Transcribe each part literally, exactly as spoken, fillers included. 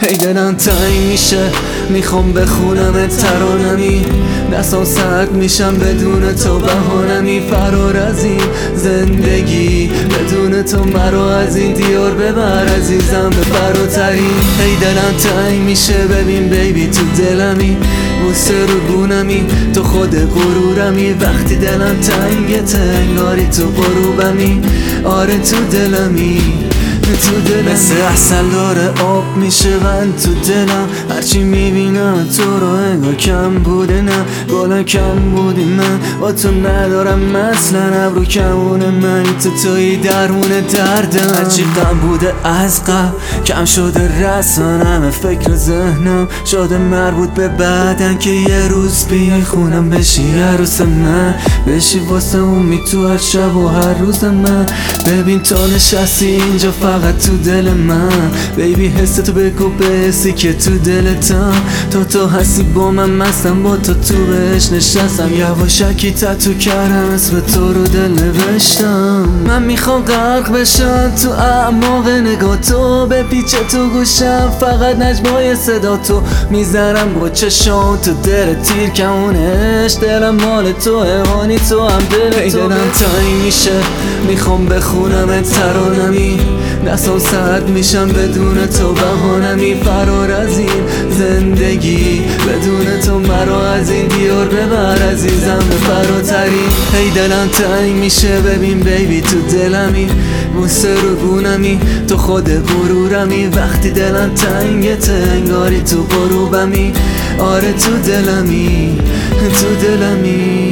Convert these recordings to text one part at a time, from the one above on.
هی دلم تنگ میشه میخوام بخونم ترانمی، دستام سرد میشم بدون تو بهانمی. فرار از این زندگی بدون تو مرا از این دیار ببر عزیزم به فراترین. هی دلم تنگ میشه ببین بیبی تو دلمی، بوسه رو گونمی تو خود غرورمی. وقتی دلم تنگه تنگاری تو غروبمی، آره تو دلمی تو دلم. مثل احسن داره آب میشه من تو دلم، هرچی میبینم تو رو انگار کم بوده. نه گلا کم بودی من با تو ندارم اصلا، ابرو کمونه من تو توی درمون دردم. هرچی غم بوده از قبل کم شده رسانم، فکر ذهنم شده مربوط به بعدن که یه روز بیای خونم بشی عروس من، بشی واسه امی تو هر شب و هر روز من. ببین تو نشستی اینجا فقط تو دل من، بیبی حس تو بگو به حسی که تو دلتم. تو تو هستی با من مستم با تو تو بهش نشستم، یواشکی تتو کردم اسم تو رو دل نوشتم. من میخوام غرق بشم تو اعماق نگاه تو، به پیچ تو گوشم فقط نجمای صدا تو میزنم با چشام تو دل تیر کمونش. دلم مال تو هانی تو هم دل تو. دلم تنگ میشه میخوام بخونم ترانمی، دستام سرد میشم بدون تو بهانمی. فرار از این زندگی بدون تو مرا از این دیار ببر عزیزم به فراترین. هی دلم تنگ میشه ببین بیبی تو دلمی، بوسه رو گونمی تو خود غرورمی. وقتی دلم تنگه تنگاری تو غروبمی، آره تو دلمی تو دلمی.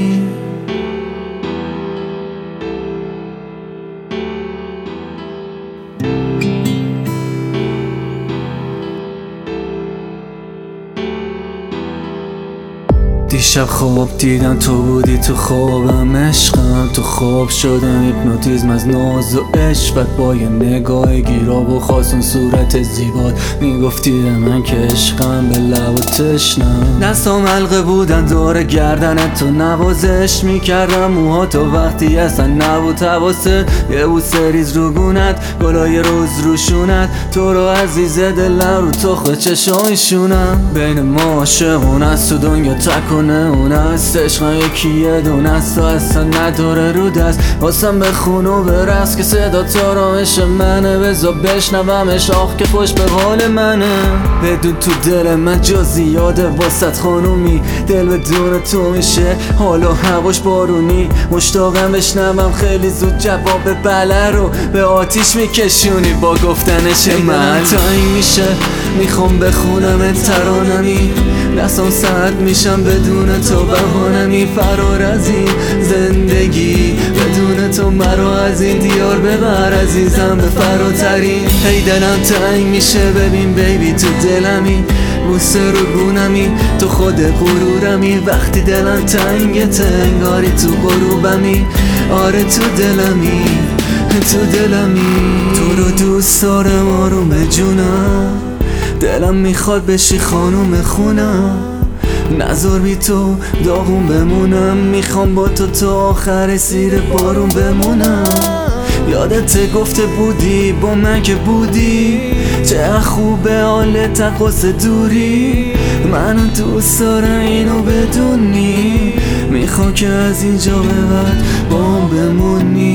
دیشب خواب دیدم تو بودی تو خوابم عشقم، تو خواب شدم هیپنوتیزم از ناز و عشقت. با یه نگاه گیراب و خواستون صورت زیبات میگفتی به من که عشقم به لب و تشنم. دستام حلقه بودن دور گردنت تو نوازش میکردم، موها تو وقتی اصلا نبود حواست. یه بوسه ریز رو گونت گلای روز روشونت، تو رو عزیز دلم رو تو خود چشایشونم. بین ما عاشقون است تو دنیا تکونه اون است، عشقم یکی یه دونه است تو اصلا نداره رو دست. واسم بخون و برس که صدا تا رامش منه، بزا بشنومش آخ که خوش به حال منه. بدون تو دل من جا زیاده واسط خانومی، دل بدون تو میشه حالا هواش بارونی. مشتاقم بشنوم خیلی زود جواب بله رو به آتیش میکشونی با گفتنش من. تنگ میشه میخوام بخونم ترانمی، دستام سرد میشم بدون تو بهانمی. فرار از این زندگی بدون تو مرا از این دیار ببر عزیزم به فراترین. هی دلم تنگ میشه ببین بیبی تو دلمی، بوسه رو گونمی تو خود غرورمی. وقتی دلم تنگه تنگاری تو غروبمی، آره تو دلمی تو دلمی. تو رو دوست دارم آروم جونم، دلم میخواد بشی خانوم خونم. نذار بی تو داغون بمونم، میخوام با تو تا آخر زیر بارون بمونم. یادت گفته بودی با من که بودی چه خوبه حالت قصد دوری. منو دوست دارم اینو بدونی، میخوام که از اینجا به بعد با هم بمونی.